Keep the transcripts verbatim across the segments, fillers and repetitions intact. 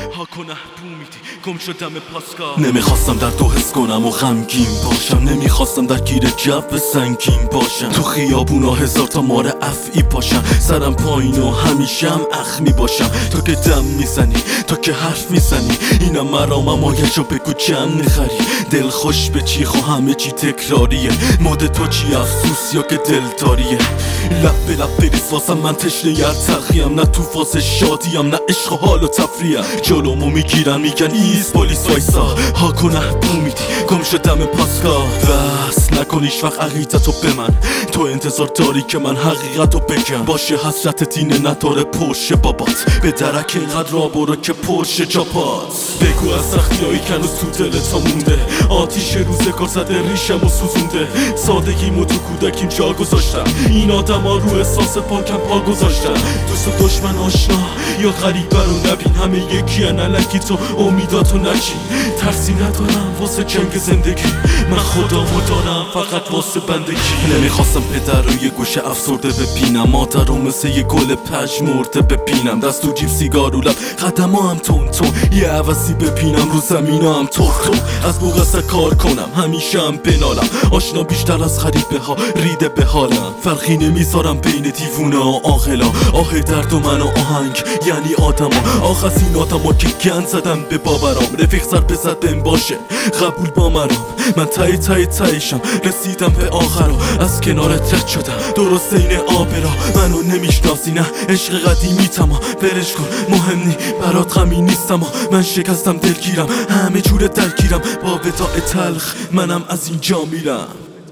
ها کنه بومیدی گم شدم پاسگاه. نمیخواستم در تو حس کنم و غمگین باشم، نمیخواستم در گیر جو سنگین باشم. تو خیابونا هزار تا مار افعی پاشم، سرم پایین و همیشه هم اخمی باشم. تو که دم میزنی، تو که حرف میزنی، اینم مرام امایشو بگو چند میخری. دل خوش به چی خوا همه چی تکراریه، مود تو چی افسوس یا که دلداریه. لب به لب بریز واسم من تشنه ارتقیم، نه تو فاز شادیم نه عشق و حال و تفریحم. جلومو میگیرن میگن ایست پلیس وایسا، ها کنه بومیدی گم شدم پاسگاه. بس نکن هیچ وقت عقیدتو به من، تو انتظار داری که من حقیقتو بگم. باشه حسرت دینه نداره پرشه بابات، به درک اینقدر را برو که پرشه جاپات. بگو از سختیایی که هنوز تو دلت مونده، آتیش روزگار زده ریشم و سوزونده. سادگیمو تو کودکیم جا گذاشتم، این آدم ها رو احساس پاکم پا گذاشتم. دوست و دشمن آشنا یا غریبه رو نبین، همه یکی ان الکی تو امیداتو نچین. ترسی ندارم واسه جنگ زندگی، من خدامو دارم فقط واسه بندگی. نمیخواستم پدر رو یه گوشه افسرده ببینم، مادر رو مثل یه گل پژمرده ببینم. دست تو جیب سیگار رو لب قدم ها هم تون تون، یه عوضی ببینم رو زمین هم تور تور. از بوغسه کار کنم همیشه هم بنالم، آشنا بیشتر از غریبه ها ریده به حالم. فرقی نمیذارم بین دیوونه و عاقلا، آه درد و من و آهنگ یعنی آدما. آخ از این آدما که گند زدم به باورام، رفیق سر بزد بهم باشه قبول با مرام. من تای تای تایشم رسیدم به آخرا، از کنارت رد شدم درست این آبرا. منو نمیشناسی نه عشق قدیمی تما، برش کن مهم نی برات غمی نیستم. من شکستم دلگیرم همه جور درگیرم، با وداع تلخ منم از اینجا میرم.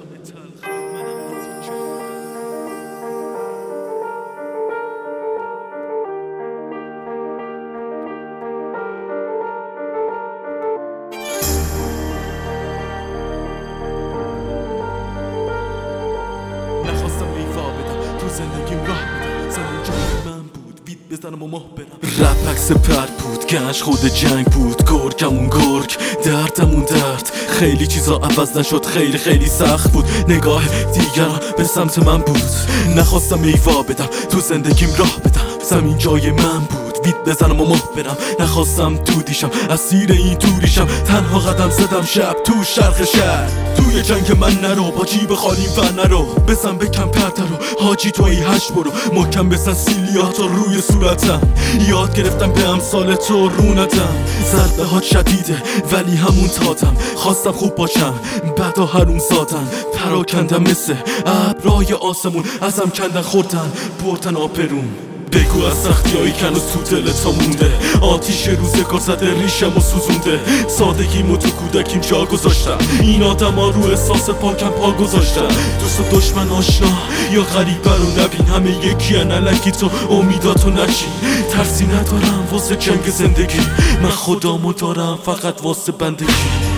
نخواستم ایفا بدم تو زندگیم راه بدم، زمان جای من بود وید بزنم و ماه برم. رپ عکس پر بود گنج خود جنگ بود، گرگمون گرگ دردمون درد. خیلی چیزا عوض نشد خیلی خیلی سخت بود، نگاه دیگران به سمت من بود. نخواستم ایفا بدم تو زندگیم راه بدم، زمین جای من بود وید بزنم و ماه برم. نخواستم تو دیشم اسیر این دوریشم، تنها قدم زدم شب تو شرق شهر. توی جنگ من نرو با جیب خالی و نرو، بزن بکن پرده رو حاجی تو ای هشت برو. محکم بزن سیلیاتو روی صورتم، یاد گرفتم به امثال تو رو ندم. ضربه ها شدیده ولی همون تادم، خواستم خوب باشم بعدا هرون زادن. پراکندم مثل ابرای آسمون، ازم کندن خوردن بردن آبرون. بگو از سختیایی که هنوز تو دلت مونده، آتیش روزگار زده ریشم و سوزونده. سادگیمو تو کودکیم جا گذاشتم، این آدم ها رو احساس پاکم پا گذاشتم. دوست و دشمن آشنا یا غریبه رو نبین، همه یکی ان الکی تو امیداتو نچین. ترسی ندارم واسه جنگ زندگی، من خدامو دارم فقط واسه بندگی.